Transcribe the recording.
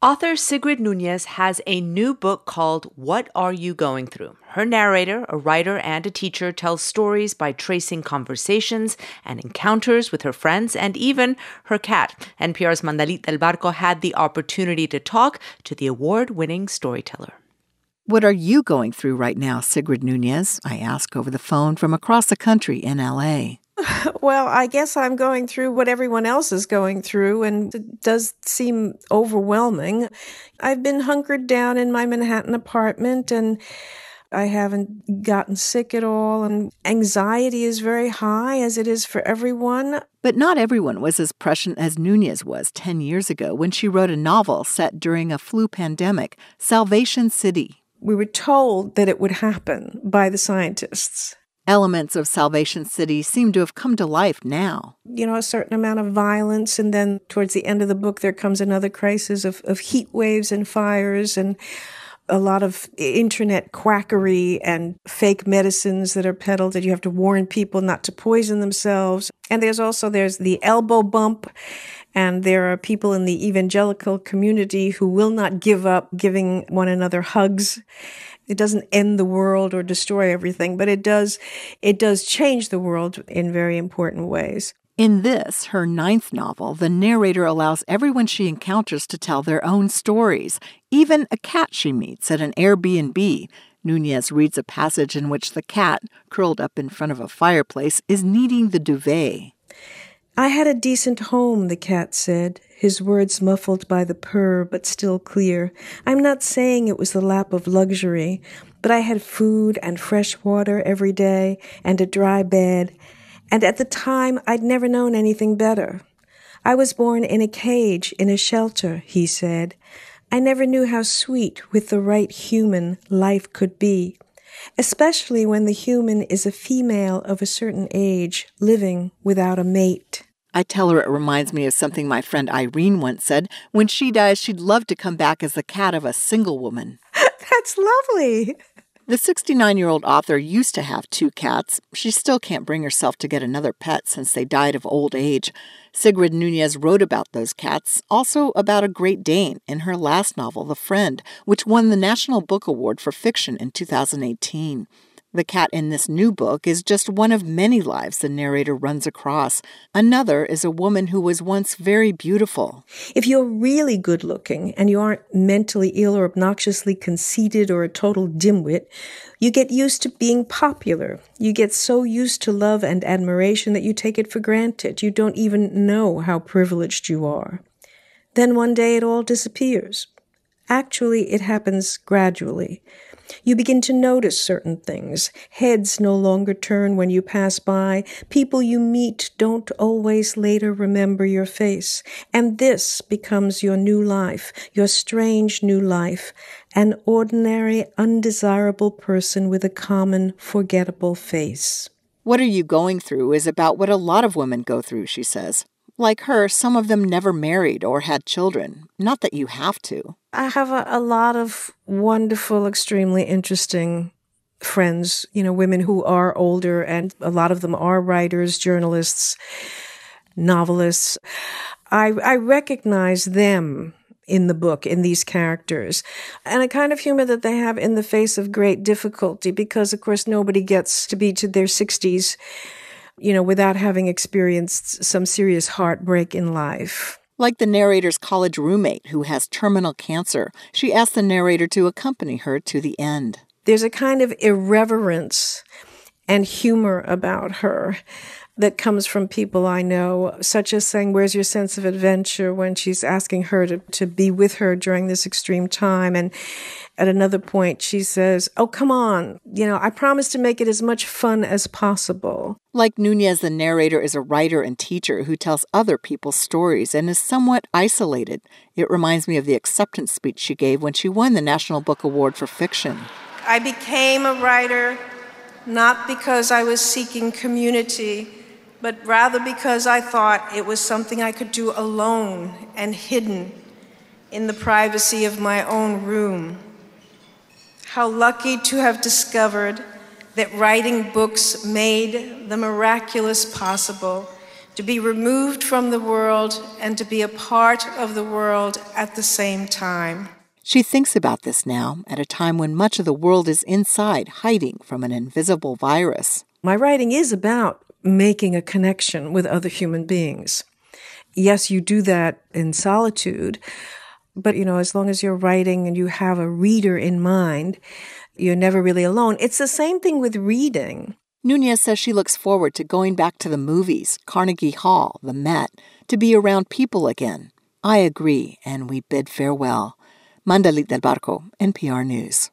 Author Sigrid Nunez has a new book called What Are You Going Through? Her narrator, a writer and a teacher, tells stories by tracing conversations and encounters with her friends and even her cat. NPR's Mandalit Del Barco had the opportunity to talk to the award-winning storyteller. What are you going through right now, Sigrid Nunez? I ask over the phone from across the country in L.A. Well, I guess I'm going through what everyone else is going through, and it does seem overwhelming. I've been hunkered down in my Manhattan apartment, and I haven't gotten sick at all, and anxiety is very high, as it is for everyone. But not everyone was as prescient as Nunez was 10 years ago when she wrote a novel set during a flu pandemic, Salvation City. We were told that it would happen by the scientists. Elements of Salvation City seem to have come to life now. A certain amount of violence, and then towards the end of the book there comes another crisis of heat waves and fires and a lot of internet quackery and fake medicines that are peddled that you have to warn people not to poison themselves. And there's the elbow bump, and there are people in the evangelical community who will not give up giving one another hugs. It doesn't end the world or destroy everything, but it does change the world in very important ways. In this, her 9th novel, the narrator allows everyone she encounters to tell their own stories, even a cat she meets at an Airbnb. Nunez reads a passage in which the cat, curled up in front of a fireplace, is kneading the duvet. "I had a decent home," the cat said, his words muffled by the purr but still clear. "I'm not saying it was the lap of luxury, but I had food and fresh water every day and a dry bed, and at the time I'd never known anything better. I was born in a cage, in a shelter," he said. "I never knew how sweet, with the right human, life could be, especially when the human is a female of a certain age, living without a mate." I tell her it reminds me of something my friend Irene once said. When she dies, she'd love to come back as the cat of a single woman. That's lovely. The 69-year-old author used to have 2 cats. She still can't bring herself to get another pet since they died of old age. Sigrid Nunez wrote about those cats, also about a Great Dane, in her last novel, The Friend, which won the National Book Award for Fiction in 2018. The cat in this new book is just one of many lives the narrator runs across. Another is a woman who was once very beautiful. If you're really good looking and you aren't mentally ill or obnoxiously conceited or a total dimwit, you get used to being popular. You get so used to love and admiration that you take it for granted. You don't even know how privileged you are. Then one day it all disappears. Actually, it happens gradually. You begin to notice certain things. Heads no longer turn when you pass by. People you meet don't always later remember your face. And this becomes your new life, your strange new life, an ordinary, undesirable person with a common, forgettable face. What Are You Going Through is about what a lot of women go through, she says. Like her, some of them never married or had children. Not that you have to. I have a lot of wonderful, extremely interesting friends, women who are older, and a lot of them are writers, journalists, novelists. I recognize them in the book, in these characters, and a kind of humor that they have in the face of great difficulty, because, of course, nobody gets to be to their 60s, without having experienced some serious heartbreak in life. Like the narrator's college roommate who has terminal cancer, she asked the narrator to accompany her to the end. There's a kind of irreverence and humor about her that comes from people I know, such as saying, "Where's your sense of adventure?" when she's asking her to be with her during this extreme time. And at another point, she says, "Oh, come on, I promise to make it as much fun as possible." Like Nunez, the narrator is a writer and teacher who tells other people's stories and is somewhat isolated. It reminds me of the acceptance speech she gave when she won the National Book Award for Fiction. "I became a writer not because I was seeking community, but rather because I thought it was something I could do alone and hidden in the privacy of my own room. How lucky to have discovered that writing books made the miraculous possible, to be removed from the world and to be a part of the world at the same time. She thinks about this now at a time when much of the world is inside, hiding from an invisible virus. My writing is about making a connection with other human beings. Yes, you do that in solitude, but, as long as you're writing and you have a reader in mind, you're never really alone. It's the same thing with reading. Nunez says she looks forward to going back to the movies, Carnegie Hall, the Met, to be around people again. I agree, and we bid farewell. Mandalit del Barco, NPR News.